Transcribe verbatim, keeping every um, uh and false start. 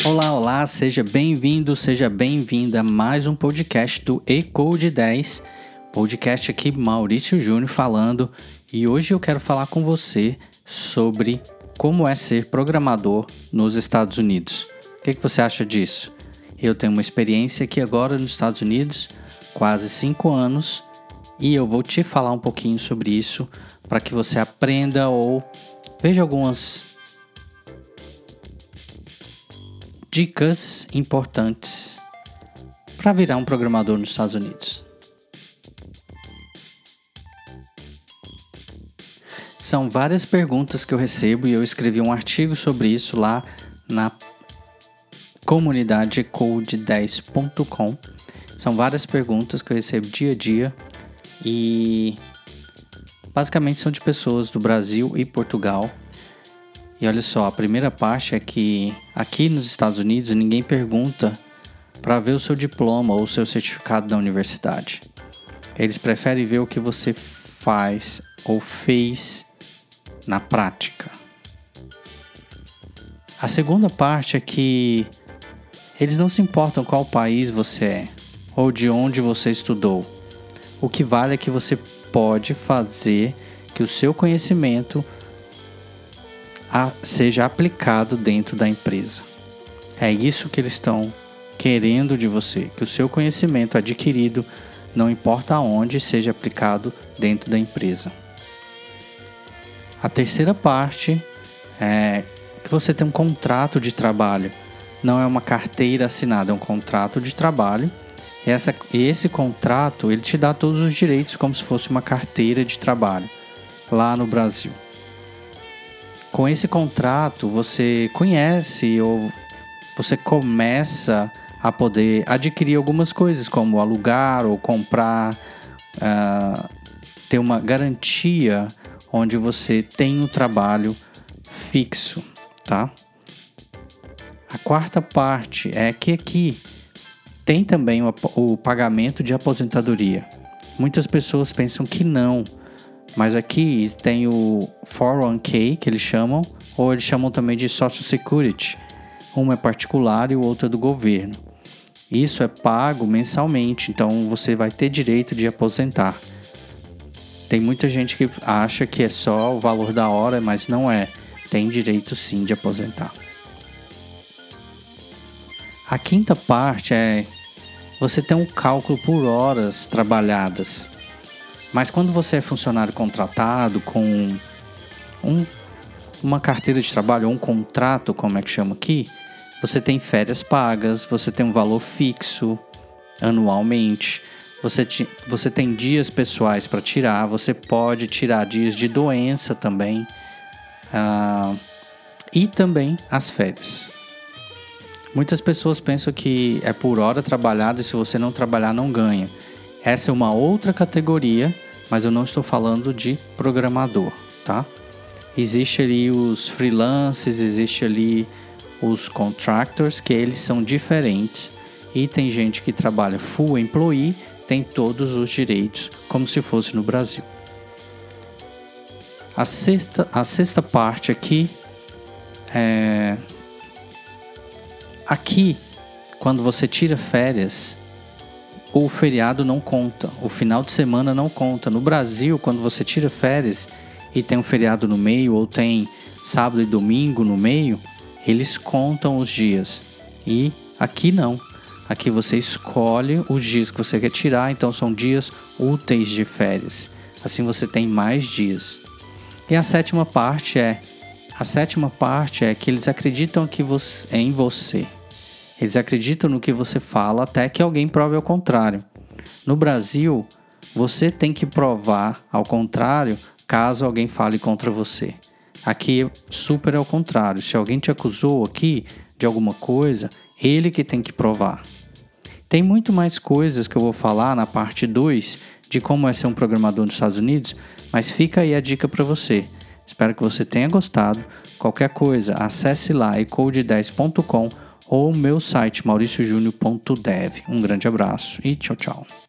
Olá, olá, seja bem-vindo, seja bem-vinda a mais um podcast do eCode dez, podcast aqui Maurício Júnior falando, e hoje eu quero falar com você sobre como é ser programador nos Estados Unidos. O que, que você acha disso? Eu tenho uma experiência aqui agora nos Estados Unidos, quase cinco anos, e eu vou te falar um pouquinho sobre isso para que você aprenda ou veja algumas dicas importantes para virar um programador nos Estados Unidos. São várias perguntas que eu recebo e eu escrevi um artigo sobre isso lá na comunidade ecode dez ponto com. São várias perguntas que eu recebo dia a dia e basicamente são de pessoas do Brasil e Portugal. E olha só, a primeira parte é que aqui nos Estados Unidos ninguém pergunta para ver o seu diploma ou o seu certificado da universidade. Eles preferem ver o que você faz ou fez na prática. A segunda parte é que eles não se importam qual país você é ou de onde você estudou. O que vale é que você pode fazer que o seu conhecimento a, seja aplicado dentro da empresa. É isso que eles estão querendo de você, que o seu conhecimento adquirido, não importa aonde, seja aplicado dentro da empresa. A terceira parte é que você tem um contrato de trabalho. Não é uma carteira assinada, é um contrato de trabalho. Essa, esse contrato, ele te dá todos os direitos como se fosse uma carteira de trabalho lá no Brasil. Com esse contrato, você conhece ou você começa a poder adquirir algumas coisas, como alugar ou comprar, uh, ter uma garantia onde você tem um trabalho fixo, tá? A quarta parte é que aqui tem também o, o pagamento de aposentadoria. Muitas pessoas pensam que não, mas aqui tem o quatro oh one k, que eles chamam, ou eles chamam também de Social Security. Um é particular e o outro é do governo. Isso é pago mensalmente, então você vai ter direito de aposentar. Tem muita gente que acha que é só o valor da hora, mas não é. Tem direito sim de aposentar. A quinta parte é você tem um cálculo por horas trabalhadas. Mas quando você é funcionário contratado com um, uma carteira de trabalho ou um contrato, como é que chama aqui, você tem férias pagas, você tem um valor fixo anualmente, você, ti, você tem dias pessoais para tirar, você pode tirar dias de doença também, uh, e também as férias. Muitas pessoas pensam que é por hora trabalhada e se você não trabalhar não ganha. Essa é uma outra categoria, mas eu não estou falando de programador, tá? Existe ali os freelancers, existe ali os contractors, que eles são diferentes. E tem gente que trabalha full employee, tem todos os direitos, como se fosse no Brasil. A sexta, a sexta parte aqui é... Aqui, quando você tira férias, o feriado não conta, o final de semana não conta. No Brasil, quando você tira férias e tem um feriado no meio ou tem sábado e domingo no meio, eles contam os dias. E aqui não. Aqui você escolhe os dias que você quer tirar, então são dias úteis de férias. Assim você tem mais dias. E a sétima parte é, a sétima parte é que eles acreditam que você, em você. Eles acreditam no que você fala até que alguém prove ao contrário. No Brasil, você tem que provar ao contrário caso alguém fale contra você. Aqui é super ao contrário. Se alguém te acusou aqui de alguma coisa, ele que tem que provar. Tem muito mais coisas que eu vou falar na parte dois de como é ser um programador nos Estados Unidos, mas fica aí a dica para você. Espero que você tenha gostado. Qualquer coisa, acesse lá ecode dez ponto com ou meu site mauricio junior ponto dev. Um grande abraço e tchau, tchau.